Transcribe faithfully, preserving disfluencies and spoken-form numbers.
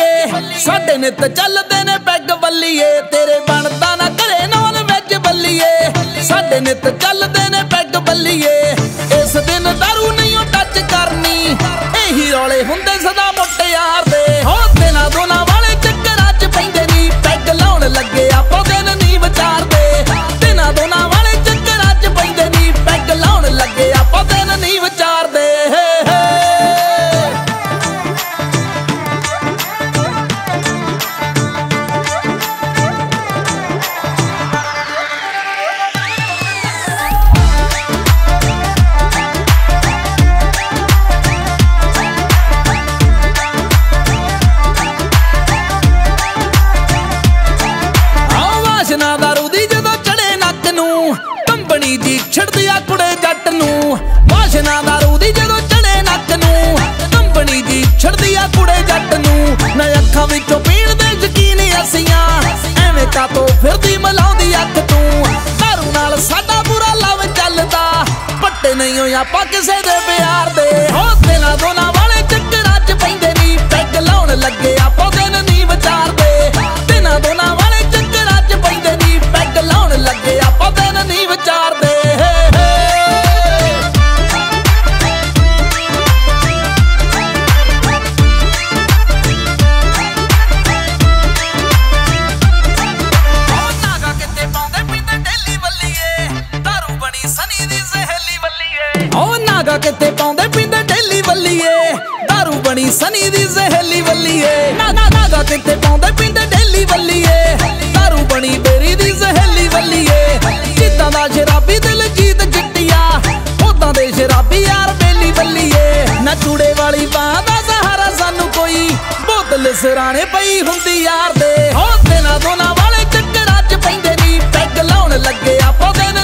ਬੱਲੀਏ ਸਾਡੇ ਨਿੱਤ ਚੱਲਦੇ ਨੇ ਪੈਗ ਬੱਲੀਏ ਤੇਰੇ ਬਣਦਾ ਨਾ ਘਰੇ ਨੌਨ ਵੈਜ ਬੱਲੀਏ ਸਾਡੇ ਨਿੱਤ ਚੱਲਦੇ ਨੇ ਪੈਗ ਬੱਲੀਏ ਇਸ ਦਿਨ ਦਾਰੂ ਨਹੀਂ ਟੱਚ ਕਰਨੀ ਇਹੀ ਰੌਲੇ ਹੁੰਦੇ ਸਦਾ ਮੁੱਟਿਆਰ ਦੇ ਹੋ ਦਿਨਾਂ ਦੋਨਾਂ ਵਾਲੇ ਚੱਕਰਾਂ ਚ ਪੈਂਦੇ ਨੀ ਪੈਗ ਲਾਉਣ ਲੱਗੇ ਆਪਾਂ ਦਿਨ ਨਹੀਂ ਵਿਚਾਰਦੇ ਦਿਨਾਂ ਦੋਨਾਂ ਵਾਲੇ ਚੱਕਰਾਂ ਚ ਪੈਂਦੇ ਨੀ ਪੈਗ ਲਾਉਣ ਲੱਗੇ ਆਪਾਂ ਦਿਨ ਨਹੀਂ ਵਿਚਾਰਦੇ ਛੜਦੀ ਆ ਕੁੜੇ ਜੱਟ ਨੂੰ ਵਾਸ਼ਨਾ ਦਾਰੂ ਦੀ ਜਦੋਂ ਚੜੇ ਨੱਕ ਨੂੰ ਕੰਬਣੀ ਜੀ ਛੜਦੀ ਆ ਕੁੜੇ ਜੱਟ ਨੂੰ ਨਾ ਅੱਖਾਂ ਵਿੱਚੋਂ ਪੀਣ ਦੇ ਯਕੀਨ ਅਸੀਆਂ ਐਵੇਂ ਕਾਤੋਂ ਫਿਰਦੀ ਮਲਾਉਂਦੀ ਅੱਖ ਤੂੰ ਦਾਰੂ ਨਾਲ ਸਾਡਾ ਬੁਰਾ ਲਵ ਚੱਲਦਾ ਪੱਟੇ ਨਹੀਂ ਹੋਇਆ ਆਪਾਂ ਕਿਸੇ ਦੇ ਪਿਆਰ ਦੇ ਹੋ ਦਿਨਾਂ ਦੋਨਾਂ ਵਾਲੇ ਚੱਕਰਾਂ ਚ ਪੈਂਦੇ ਨੀ ਪੈਗ ਲਾਉਣ ਲੱਗੇ ਆਪਾਂ ਦਿਨ ਨਹੀਂ ਵਿਚਾਰਦੇ ਦਿਨਾਂ ਦੋਨਾਂ ਵਾਲੇ ਚੱਕਰਾਂ ਚ ਪੈਂਦੇ ਨੀ ਪੈਗ ਲਾਉਣ ਲੱਗੇ ਆਪਾਂ ਦਿਨ ਨਹੀਂ ਵਿਚਾਰਦੇ ਕਿਤੇ ਪਾਉਂਦੇ ਪੀਂਦੇ ਡੇਲੀ ਵੱਲੀਏ ਦਾਰੂ ਬਣੀ ਸਨੀ ਦੀ ਜ਼ਹਿਲੀ ਵੱਲੀਏ ਨਾਗਾ ਕਿਤੇ ਪਾਉਂਦੇ ਪੀਂਦੇ ਡੇਲੀ ਵੱਲੀਏ ਦਾਰੂ ਬਣੀ ਬੇਰੀ ਦੀ ਜ਼ਹਿਲੀ ਵੱਲੀਏ ਜਿੱਦਾਂ ਦਾ ਸ਼ਰਾਬੀ ਦਿਲ ਜੀਤ ਜਿੱਤਿਆ ਉਦਾਂ ਦੇ ਸ਼ਰਾਬੀ ਯਾਰ ਬੇਲੀ ਵੱਲੀਏ ਨਾ ਚੂੜੇ ਵਾਲੀ ਬਾਹ ਦਾ ਸਹਾਰਾ ਸਾਨੂੰ ਕੋਈ ਬੋਤਲ ਸਰਾਣੇ ਪਈ ਹੁੰਦੀ ਯਾਰ ਦੇ ਹੋ ਦਿਨਾਂ ਦੋਨਾਂ ਵਾਲੇ ਚੱਕਰਾਂ ਚ ਪੈਂਦੇ ਨੀ ਪੈਗ ਲਾਉਣ ਲੱਗੇ ਆਪਾਂ